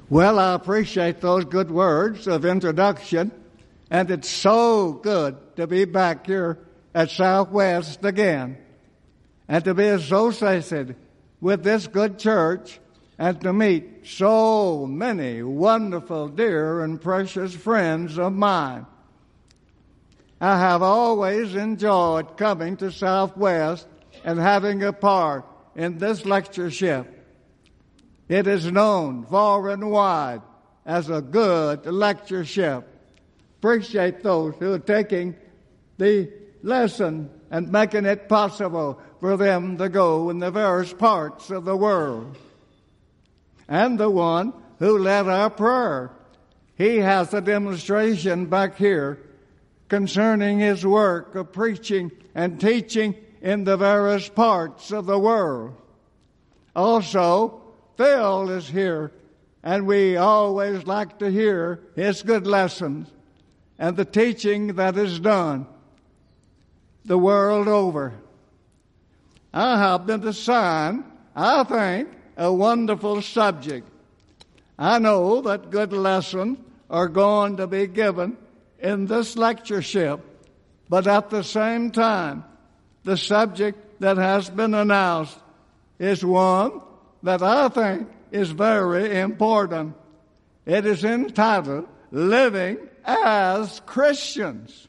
Well, I appreciate those good words of introduction, and it's so good to be back here at Southwest again, and to be associated with this good church, and to meet so many wonderful, dear, and precious friends of mine. I have always enjoyed coming to Southwest and having a part in this lectureship. It is known far and wide as a good lectureship. Appreciate those who are taking the lesson and making it possible for them to go in the various parts of the world. And the one who led our prayer. He has a demonstration back here concerning his work of preaching and teaching in the various parts of the world. Also, Phil is here, and we always like to hear his good lessons and the teaching that is done the world over. I have been assigned, I think, a wonderful subject. I know that good lessons are going to be given in this lectureship, but at the same time, the subject that has been announced is one that I think is very important. It is entitled, Living as Christians.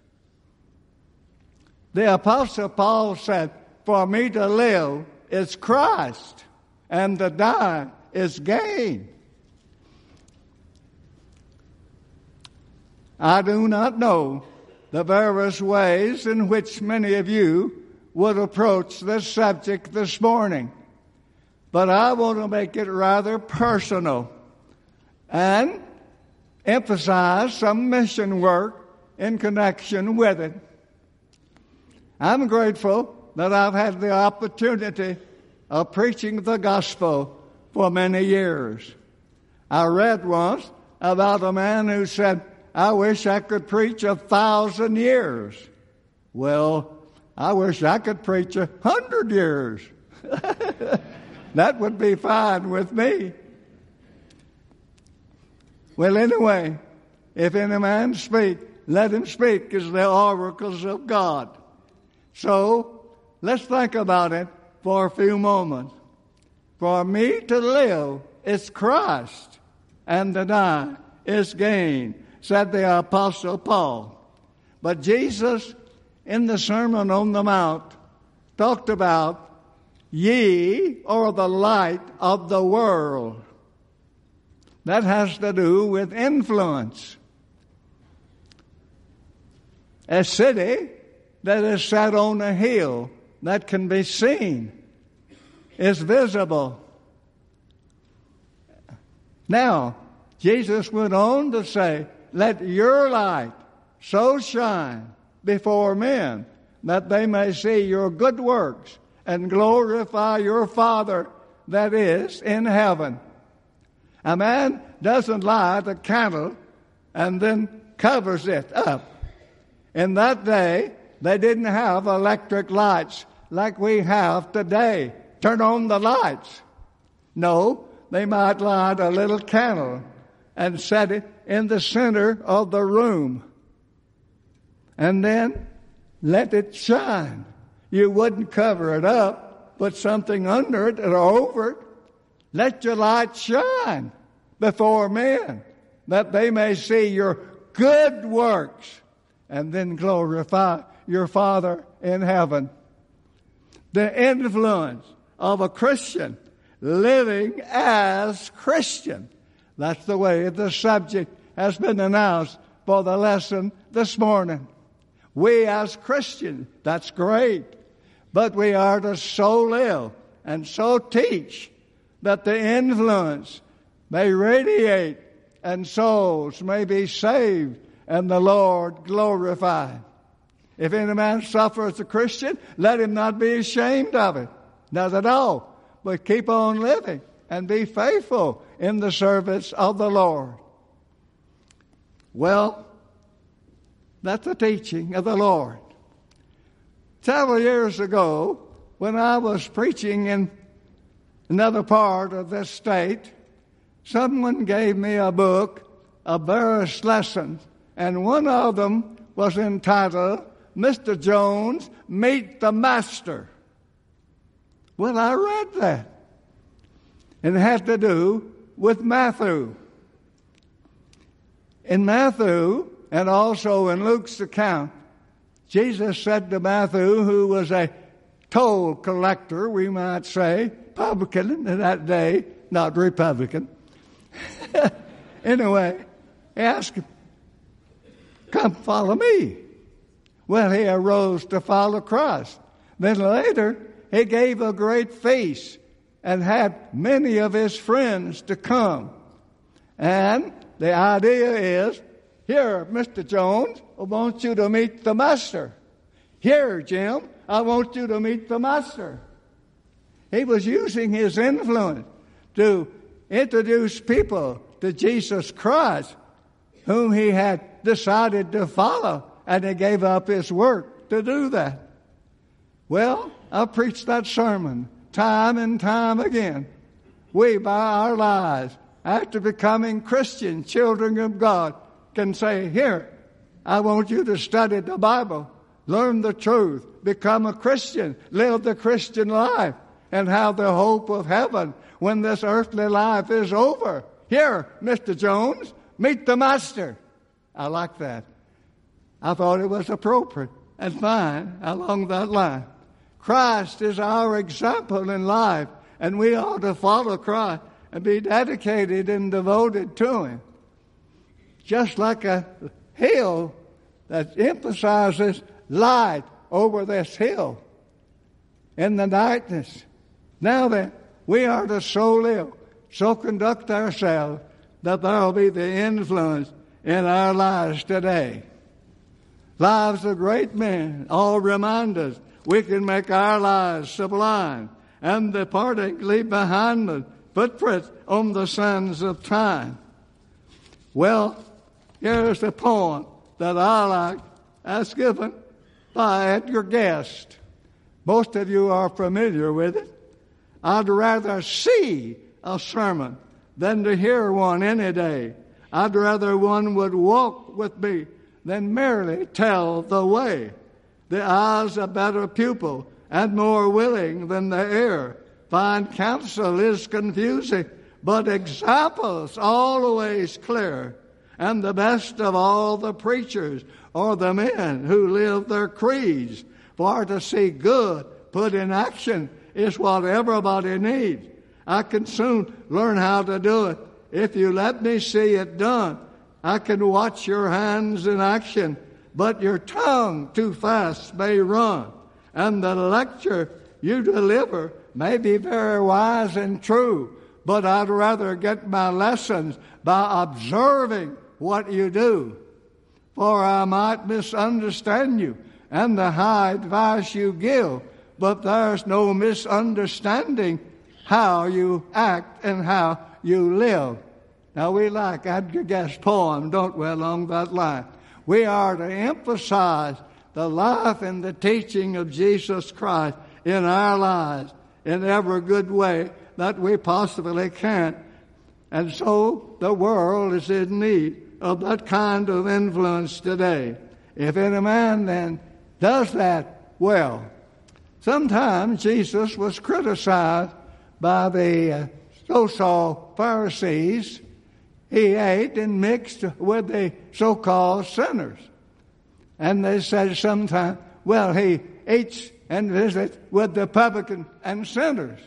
The Apostle Paul said, "For me to live is Christ, and to die is gain." I do not know the various ways in which many of you would approach this subject this morning, but I want to make it rather personal and emphasize some mission work in connection with it. I'm grateful that I've had the opportunity of preaching the gospel for many years. I read once about a man who said, "I wish I could preach 1,000 years." Well, I wish I could preach 100 years. That would be fine with me. Well, anyway, if any man speak, let him speak as the oracles of God. So, let's think about it for a few moments. For me to live is Christ, and to die is gain, said the Apostle Paul. But Jesus, in the Sermon on the Mount, talked about, "Ye are the light of the world." That has to do with influence. A city that is set on a hill that can be seen is visible. Now, Jesus went on to say, "Let your light so shine before men that they may see your good works and glorify your Father that is in heaven." A man doesn't light a candle and then covers it up. In that day, they didn't have electric lights like we have today. Turn on the lights. No, they might light a little candle and set it in the center of the room, and then let it shine. You wouldn't cover it up, put something under it or over it. Let your light shine before men, that they may see your good works and then glorify your Father in heaven. The influence of a Christian living as Christian. That's the way the subject has been announced for the lesson this morning. We as Christians, that's great, but we are to so live and so teach that the influence may radiate and souls may be saved and the Lord glorified. If any man suffer as a Christian, let him not be ashamed of it. Not at all. But keep on living and be faithful in the service of the Lord. Well, that's the teaching of the Lord. Several years ago, when I was preaching in another part of this state, someone gave me a book of various lessons, and one of them was entitled, Mr. Jones, Meet the Master. Well, I read that. It had to do with Matthew. In Matthew, and also in Luke's account, Jesus said to Matthew, who was a toll collector, we might say, publican in that day, not Republican. Anyway, he asked him, come follow me. Well, he arose to follow Christ. Then later, he gave a great feast and had many of his friends to come. And the idea is, here, Mr. Jones, I want you to meet the Master. Here, Jim, I want you to meet the Master. He was using his influence to introduce people to Jesus Christ, whom he had decided to follow, and he gave up his work to do that. Well, I preached that sermon time and time again. We, by our lives, after becoming Christian children of God, can say, here, I want you to study the Bible, learn the truth, become a Christian, live the Christian life, and have the hope of heaven when this earthly life is over. Here, Mr. Jones, meet the Master. I like that. I thought it was appropriate and fine along that line. Christ is our example in life, and we ought to follow Christ and be dedicated and devoted to Him. Just like a hill that emphasizes light over this hill in the darkness. Now then, we are to so live, so conduct ourselves, that there will be the influence in our lives today. Lives of great men all remind us we can make our lives sublime and departing leave behind the footprints on the sands of time. Well, here's the poem that I like, as given by Edgar Guest. Most of you are familiar with it. I'd rather see a sermon than to hear one any day. I'd rather one would walk with me than merely tell the way. The eye's a better pupil and more willing than the ear. Fine counsel is confusing, but examples always clear. And the best of all the preachers are the men who live their creeds. For to see good put in action is what everybody needs. I can soon learn how to do it if you let me see it done. I can watch your hands in action, but your tongue too fast may run. And the lecture you deliver may be very wise and true, but I'd rather get my lessons by observing what you do. For I might misunderstand you and the high advice you give, but there's no misunderstanding how you act and how you live. Now, we like Edgar Guest's poem, don't we, along that line. We are to emphasize the life and the teaching of Jesus Christ in our lives in every good way that we possibly can. And so the world is in need of that kind of influence today. If any man then does that well. Sometimes Jesus was criticized by the so-called Pharisees. He ate and mixed with the so-called sinners. And they said sometimes, well, he eats and visits with the publicans and sinners.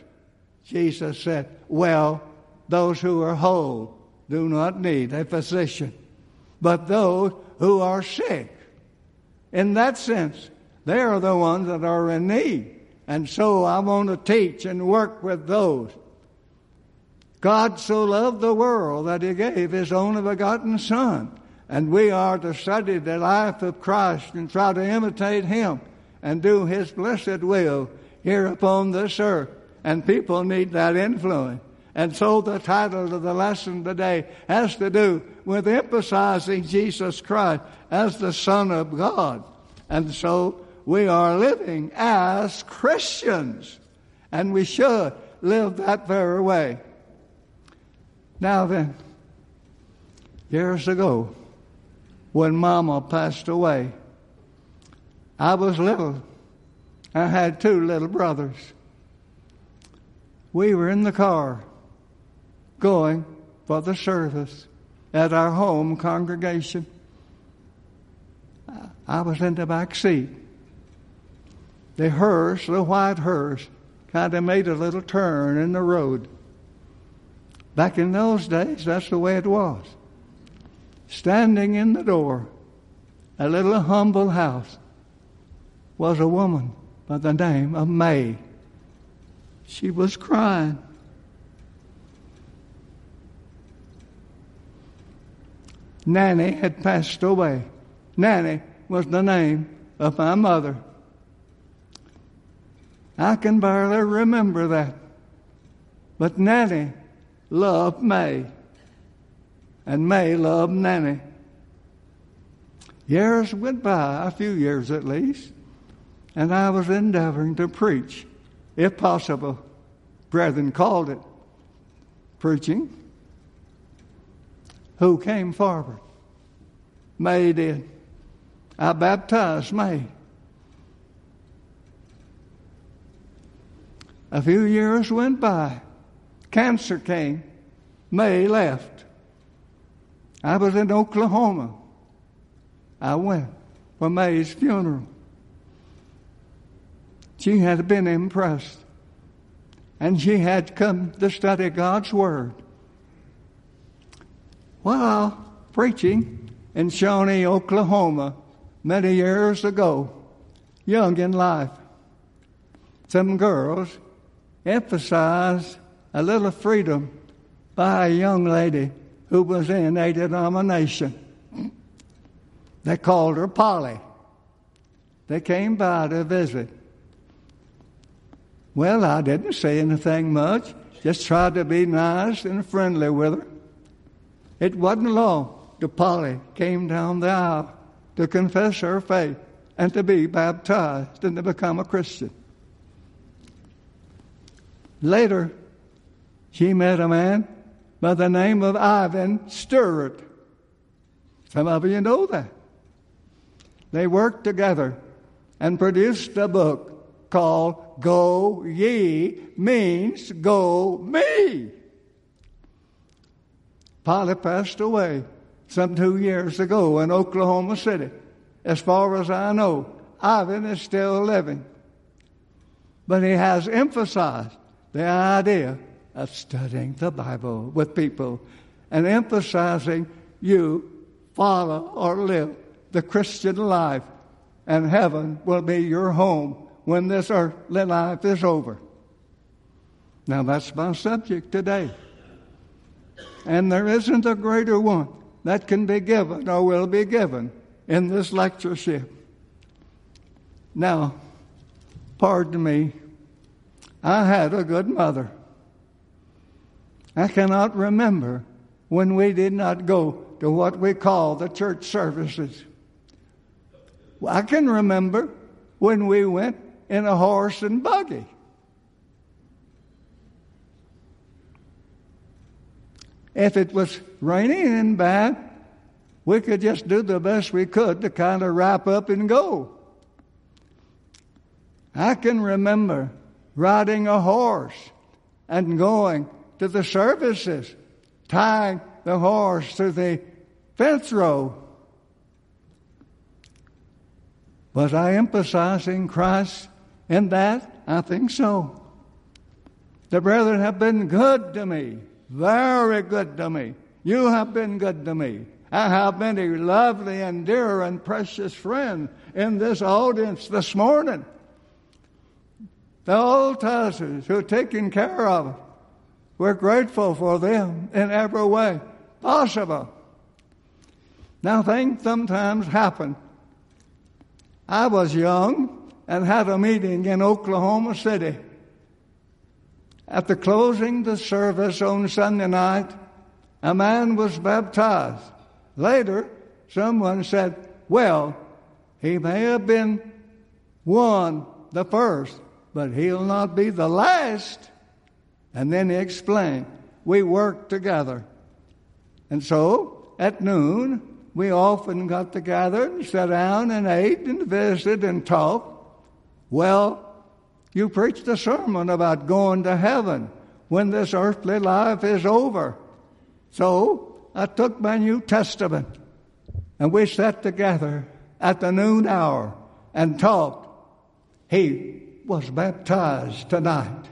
Jesus said, well, those who are whole do not need a physician, but those who are sick. In that sense, they are the ones that are in need. And so I want to teach and work with those. God so loved the world that He gave His only begotten Son. And we are to study the life of Christ and try to imitate Him and do His blessed will here upon this earth. And people need that influence. And so the title of the lesson today has to do with emphasizing Jesus Christ as the Son of God. And so we are living as Christians. And we should live that very way. Now then, years ago, when Mama passed away, I was little. I had 2 little brothers. We were in the car going for the service at our home congregation. I was in the back seat. The white hearse, kind of made a little turn in the road. Back in those days, that's the way it was. Standing in the door, a little humble house, was a woman by the name of May. She was crying. Nanny had passed away. Nanny was the name of my mother. I can barely remember that. But Nanny loved May, and May loved Nanny. Years went by, a few years at least, and I was endeavoring to preach, if possible. Brethren called it preaching. Who came forward? May did. I baptized May. A few years went by. Cancer came. May left. I was in Oklahoma. I went for May's funeral. She had been impressed. And she had come to study God's Word. While preaching in Shawnee, Oklahoma, many years ago, young in life, some girls emphasized a little freedom by a young lady who was in a denomination. They called her Polly. They came by to visit. Well, I didn't say anything much, just tried to be nice and friendly with her. It wasn't long till Polly came down the aisle to confess her faith and to be baptized and to become a Christian. Later, she met a man by the name of Ivan Stewart. Some of you know that. They worked together and produced a book called Go Ye, means Go Me. Polly passed away some 2 years ago in Oklahoma City. As far as I know, Ivan is still living. But he has emphasized the idea of studying the Bible with people and emphasizing you follow or live the Christian life, and heaven will be your home when this earthly life is over. Now that's my subject today. And there isn't a greater one that can be given or will be given in this lectureship. Now, pardon me, I had a good mother. I cannot remember when we did not go to what we call the church services. I can remember when we went in a horse and buggy. If it was raining and bad, we could just do the best we could to kind of wrap up and go. I can remember riding a horse and going to the services, tying the horse to the fence row. Was I emphasizing Christ in that? I think so. The brethren have been good to me, very good to me. You have been good to me. I have many lovely and dear and precious friends in this audience this morning. The old Tessers who are taken care of. We're grateful for them in every way possible. Now, things sometimes happen. I was young and had a meeting in Oklahoma City. At the closing of the service on Sunday night, a man was baptized. Later, someone said, well, he may have been the first, but he'll not be the last. And then he explained, we worked together And so, at noon, we often got together and sat down and ate and visited and talked. Well, you preached a sermon about going to heaven when this earthly life is over. So I took my New Testament and we sat together at the noon hour and talked. He was baptized tonight.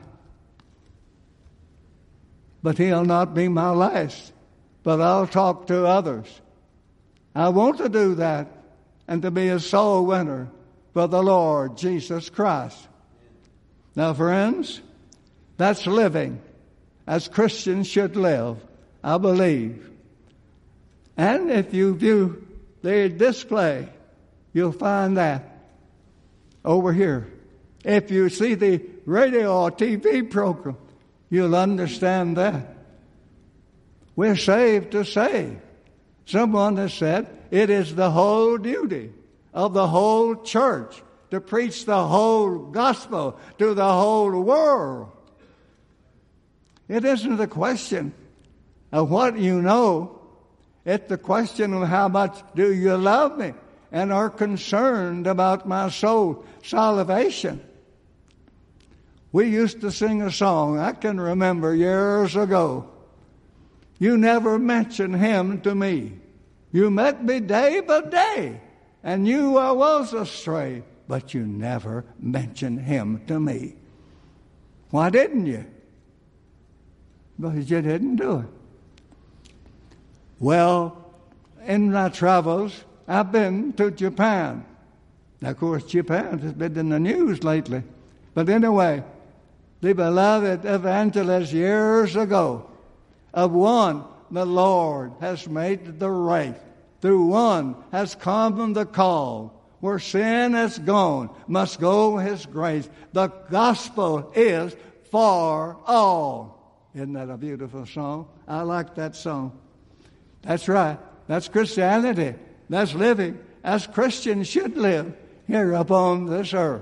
But he'll not be my last. But I'll talk to others. I want to do that and to be a soul winner for the Lord Jesus Christ. Now, friends, that's living as Christians should live, I believe. And if you view the display, you'll find that over here. If you see the radio or TV program, you'll understand that. We're saved to save. Someone has said it is the whole duty of the whole church to preach the whole gospel to the whole world. It isn't a question of what you know. It's the question of how much do you love me and are concerned about my soul salvation. We used to sing a song I can remember years ago. You never mentioned him to me. You met me day by day, and knew I was astray, but you never mentioned him to me. Why didn't you? Because you didn't do it. Well, in my travels, I've been to Japan. Now, of course, Japan has been in the news lately. But anyway, the beloved evangelist years ago, of one the Lord has made the right. Through one has come the call. Where sin has gone, must go his grace. The gospel is for all. Isn't that a beautiful song? I like that song. That's right. That's Christianity. That's living as Christians should live here upon this earth.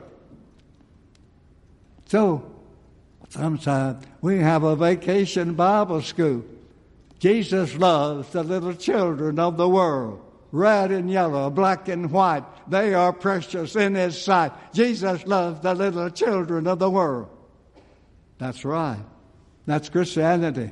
So, sometimes we have a vacation Bible school. Jesus loves the little children of the world. Red and yellow, black and white. They are precious in his sight. Jesus loves the little children of the world. That's right. That's Christianity.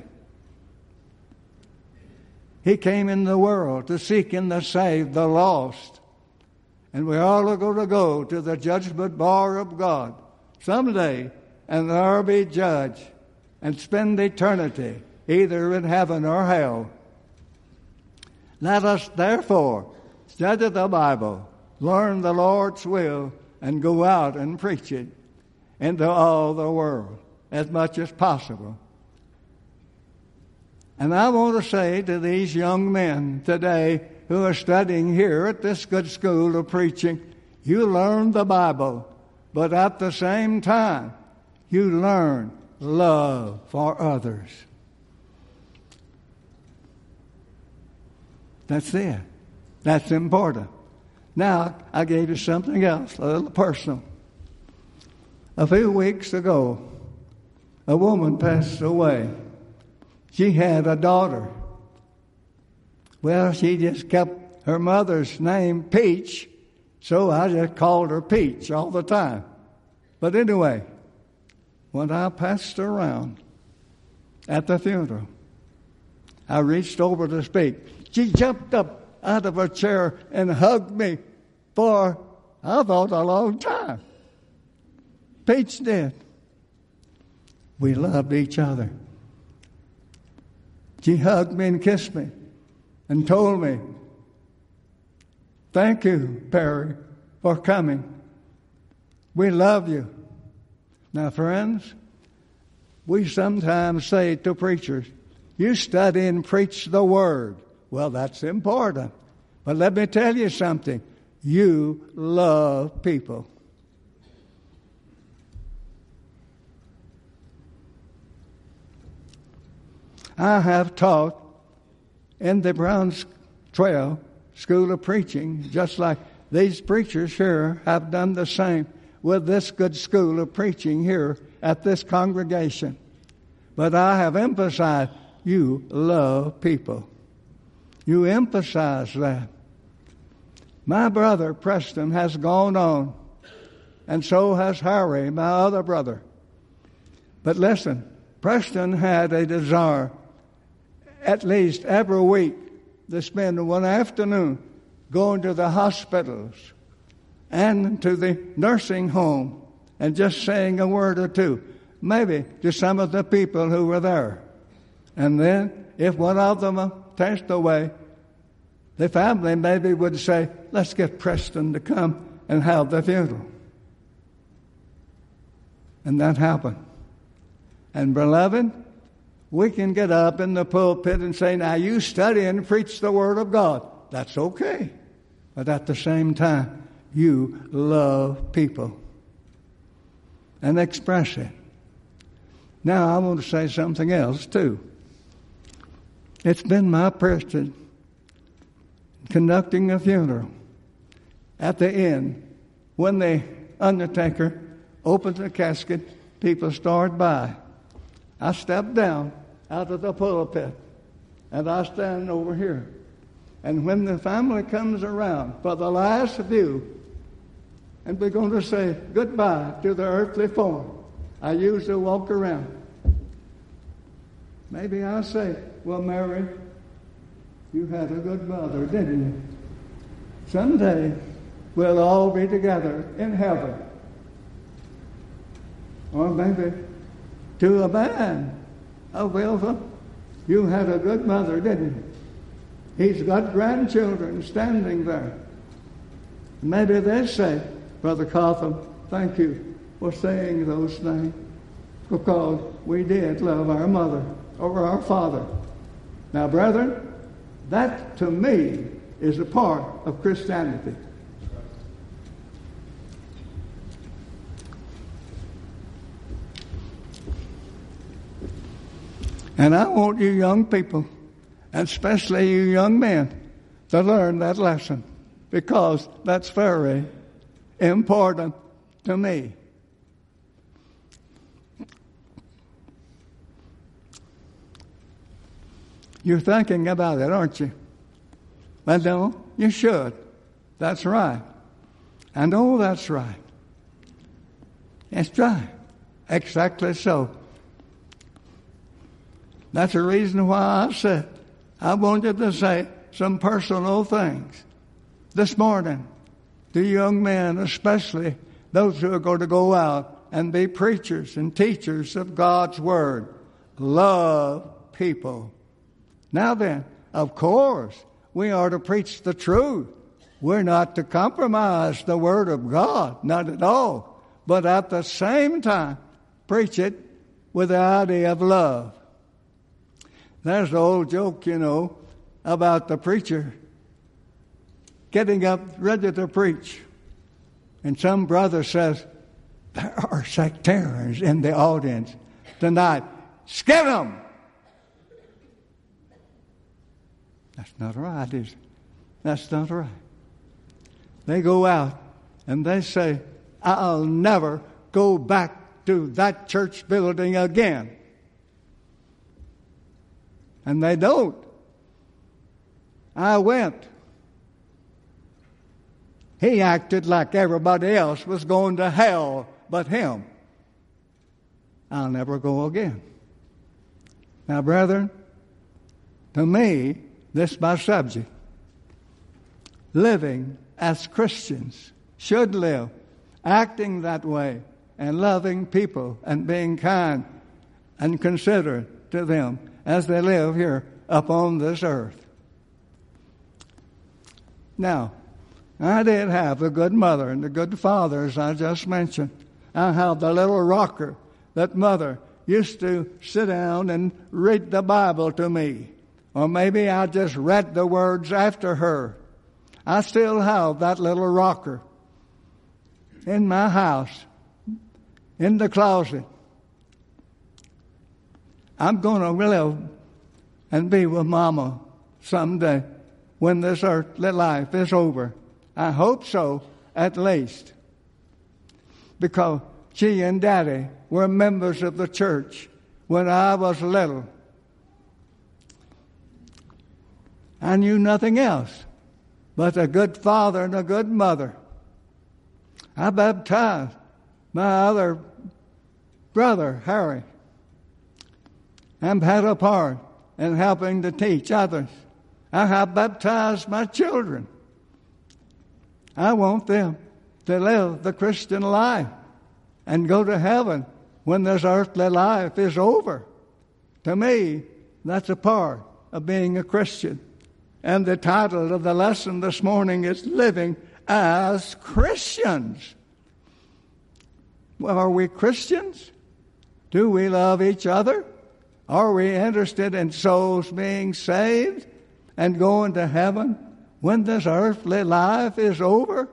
He came in the world to seek and to save the lost. And we all are going to go to the judgment bar of God someday, and there be judged and spend eternity either in heaven or hell. Let us therefore study the Bible, learn the Lord's will, and go out and preach it into all the world as much as possible. And I want to say to these young men today who are studying here at this good school of preaching, you learn the Bible, but at the same time, you learn love for others. That's it. That's important. Now, I gave you something else, a little personal. A few weeks ago, a woman passed away. She had a daughter. Well, she just kept her mother's name Peach, so I just called her Peach all the time. But anyway, when I passed around at the funeral, I reached over to speak. She jumped up out of her chair and hugged me for, I thought, a long time. Peach did. We loved each other. She hugged me and kissed me and told me, thank you, Perry, for coming. We love you. Now, friends, we sometimes say to preachers, you study and preach the Word. Well, that's important. But let me tell you something. You love people. I have taught in the Browns Trail School of Preaching, just like these preachers here have done the same with this good school of preaching here at this congregation. But I have emphasized you love people. You emphasize that. My brother Preston has gone on, and so has Harry, my other brother. But listen, Preston had a desire at least every week to spend one afternoon going to the hospitals and to the nursing home and just saying a word or two, maybe to some of the people who were there. And then if one of them passed away, the family maybe would say, let's get Preston to come and have the funeral. And that happened. And beloved, we can get up in the pulpit and say, now you study and preach the Word of God. That's okay. But at the same time, you love people and express it. Now I want to say something else too. It's been my privilege conducting a funeral. At the end, when the undertaker opens the casket, people start by. I step down out of the pulpit and I stand over here. And when the family comes around for the last view, and we're going to say goodbye to the earthly form, I usually walk around. Maybe I'll say, well, Mary, you had a good mother, didn't you? Someday we'll all be together in heaven. Or maybe to a man, oh, Wilva, you had a good mother, didn't you? He's got grandchildren standing there. Maybe they say, Brother Cotham, thank you for saying those things, because we did love our mother or our father. Now, brethren, that to me is a part of Christianity. And I want you young people, and especially you young men, to learn that lesson, because that's very important to me. You're thinking about it, aren't you? Well, no, you should. That's right. I know that's right. That's right. Exactly so. That's the reason why I said I wanted to say some personal things this morning to young men, especially those who are going to go out and be preachers and teachers of God's Word. Love people. Now then, of course, we are to preach the truth. We're not to compromise the Word of God, not at all. But at the same time, preach it with the idea of love. There's the old joke, about the preacher getting up ready to preach. And some brother says, there are sectarians in the audience tonight. Skip them! That's not right, is it? That's not right. They go out and they say, I'll never go back to that church building again. And they don't. I went. He acted like everybody else was going to hell but him. I'll never go again. Now, brethren, to me, this is my subject. Living as Christians should live, acting that way and loving people and being kind and considerate to them as they live here upon this earth. Now, I did have a good mother and a good father, as I just mentioned. I have the little rocker that mother used to sit down and read the Bible to me. Or maybe I just read the words after her. I still have that little rocker in my house, in the closet. I'm going to live and be with Mama someday when this earthly life is over. I hope so, at least. Because she and Daddy were members of the church when I was little. I knew nothing else but a good father and a good mother. I baptized my other brother, Harry, and had a part in helping to teach others. I have baptized my children. I want them to live the Christian life and go to heaven when this earthly life is over. To me, that's a part of being a Christian. And the title of the lesson this morning is Living as Christians. Well, are we Christians? Do we love each other? Are we interested in souls being saved and going to heaven when this earthly life is over?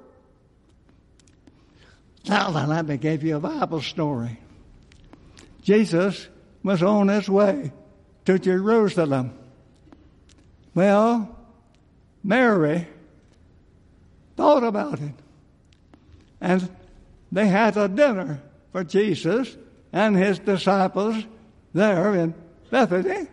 Now let me give you a Bible story. Jesus was on his way to Jerusalem. Well, Mary thought about it. And they had a dinner for Jesus and his disciples there in Bethany.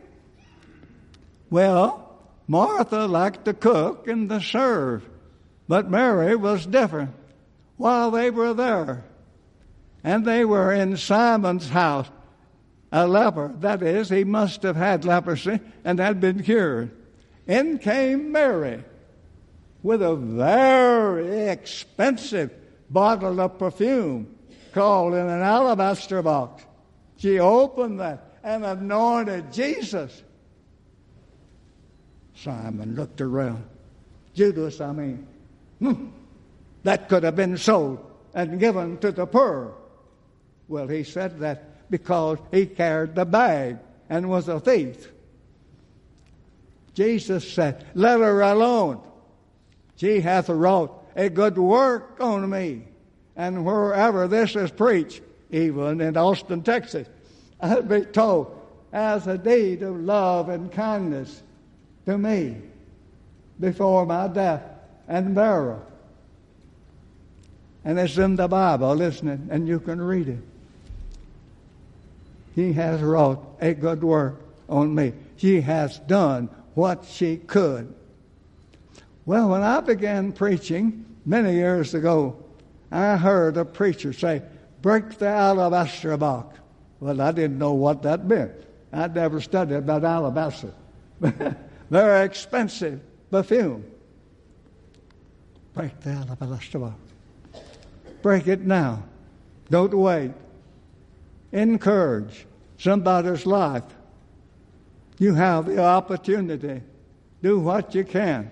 Well, Martha liked to cook and to serve, but Mary was different. While they were there, and they were in Simon's house, a leper, that is, he must have had leprosy and had been cured. In came Mary with a very expensive bottle of perfume called in an alabaster box. She opened that and anointed Jesus. Simon looked around. Judas, that could have been sold and given to the poor. Well, he said that because he carried the bag and was a thief. Jesus said, let her alone. She hath wrought a good work on me. And wherever this is preached, even in Austin, Texas, I'll be told as a deed of love and kindness to me before my death and burial. And it's in the Bible, isn't it? And you can read it. He has wrought a good work on me. She has done what she could. Well, when I began preaching many years ago, I heard a preacher say, break the alabaster box. Well, I didn't know what that meant. I'd never studied about alabaster. Very expensive perfume. Break the alabaster box. Break it now. Don't wait. Encourage somebody's life. You have the opportunity. Do what you can.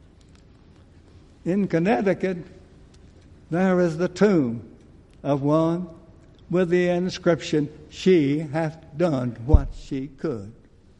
In Connecticut, there is the tomb of one with the inscription, she hath done what she could.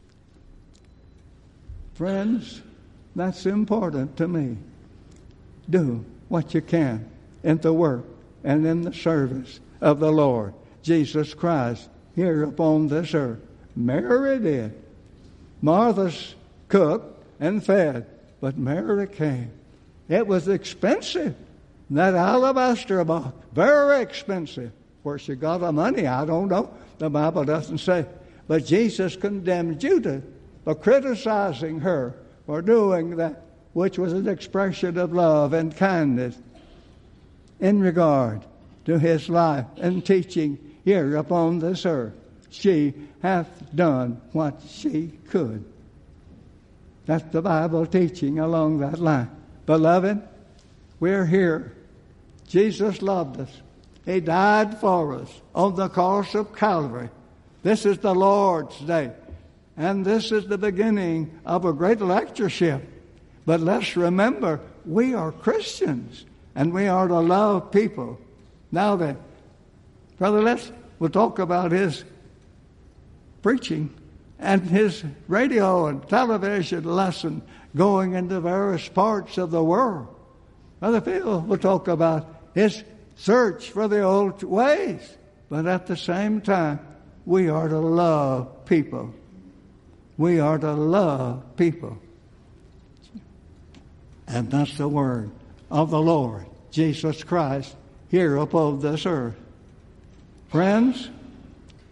Friends, that's important to me. Do what you can in the work and in the service of the Lord Jesus Christ here upon this earth. Mary did. Martha's cooked and fed, but Mary came. It was expensive. That alabaster box, very expensive. Where she got the money, I don't know. The Bible doesn't say. But Jesus condemned Judas for criticizing her for doing that, which was an expression of love and kindness in regard to his life and teaching here upon this earth. She hath done what she could. That's the Bible teaching along that line. Beloved, we're here. Jesus loved us. He died for us on the cross of Calvary. This is the Lord's Day. And this is the beginning of a great lectureship. But let's remember, we are Christians. And we are to love people. Now then, Brother we'll talk about his preaching and his radio and television lesson going into various parts of the world. Brother Phil will talk about his search for the old ways. But at the same time, we are to love people. We are to love people. And that's the word of the Lord, Jesus Christ, here upon this earth. Friends,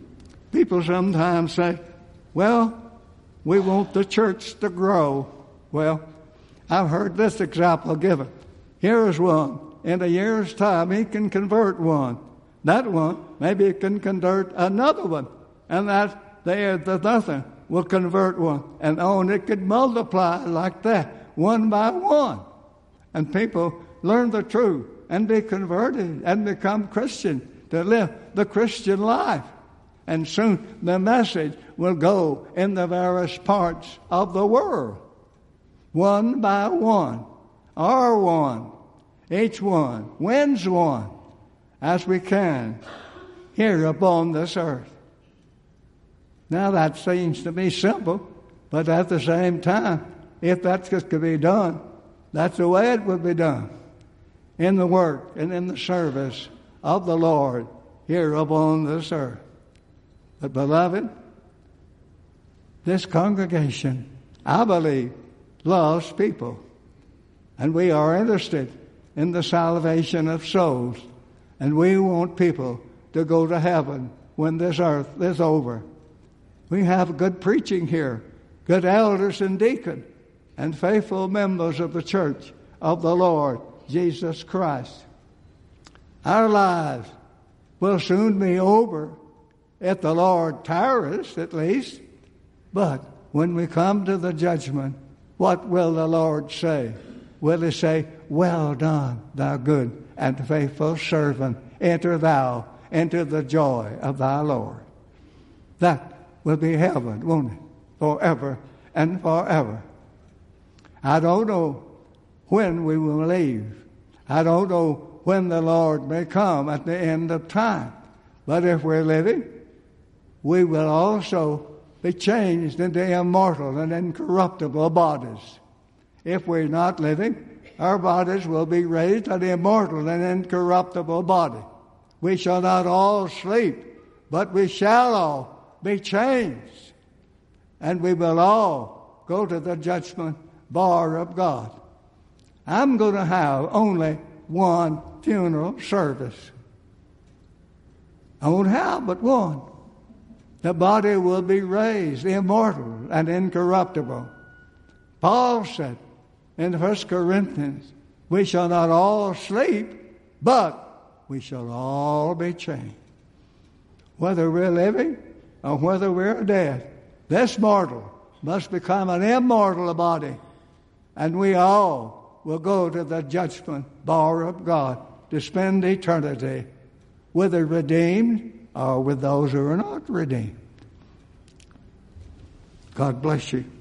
people sometimes say, well, we want the church to grow. Well, I've heard this example given. Here is one. In a year's time, he can convert one. That one, maybe he can convert another one. And that the nothing will convert one. And on it could multiply like that, one by one. And people learn the truth and be converted and become Christian to live the Christian life. And soon the message will go in the various parts of the world. One by one, or one, each one wins one as we can here upon this earth. Now that seems to be simple, but at the same time, if that's just to be done, that's the way it would be done in the work and in the service of the Lord here upon this earth. But beloved, this congregation, I believe, loves people. And we are interested in the salvation of souls. And we want people to go to heaven when this earth is over. We have good preaching here, good elders and deacons, and faithful members of the church of the Lord Jesus Christ. Our lives will soon be over, if the Lord tarries at least. But when we come to the judgment, what will the Lord say? Will he say, "Well done, thou good and faithful servant, enter thou into the joy of thy Lord"? That will be heaven, won't it? Forever and forever. I don't know when we will leave. I don't know when the Lord may come at the end of time. But if we're living, we will also be changed into immortal and incorruptible bodies. If we're not living, our bodies will be raised an immortal and incorruptible body. We shall not all sleep, but we shall all be changed. And we will all go to the judgment bar of God. I'm going to have only one funeral service. I won't have but one. The body will be raised immortal and incorruptible. Paul said in 1 Corinthians, we shall not all sleep, but we shall all be changed. Whether we're living or whether we're dead, this mortal must become an immortal body, and we all will go to the judgment bar of God to spend eternity with the redeemed or with those who are not redeemed. God bless you.